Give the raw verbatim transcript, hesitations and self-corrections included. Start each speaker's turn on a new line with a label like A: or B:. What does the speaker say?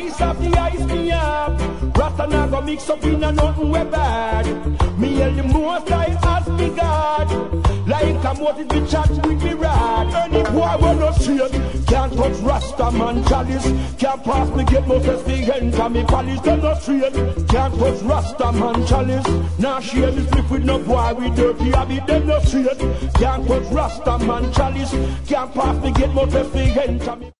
A: Ice of the ice me up. Rasta now go mix up in a nothing we bad. Me held the most I ask me God. Like a motive be chat with me rod. Any boy will not straight. Can't touch Rasta man chalice. Can't pass me get no test me enter me palace. They're not straight. Can't touch Rasta man chalice. Now share me slip with no boy with dirty habit. They're not straight. Can't touch Rasta man chalice. Can't pass me get no test me enter me.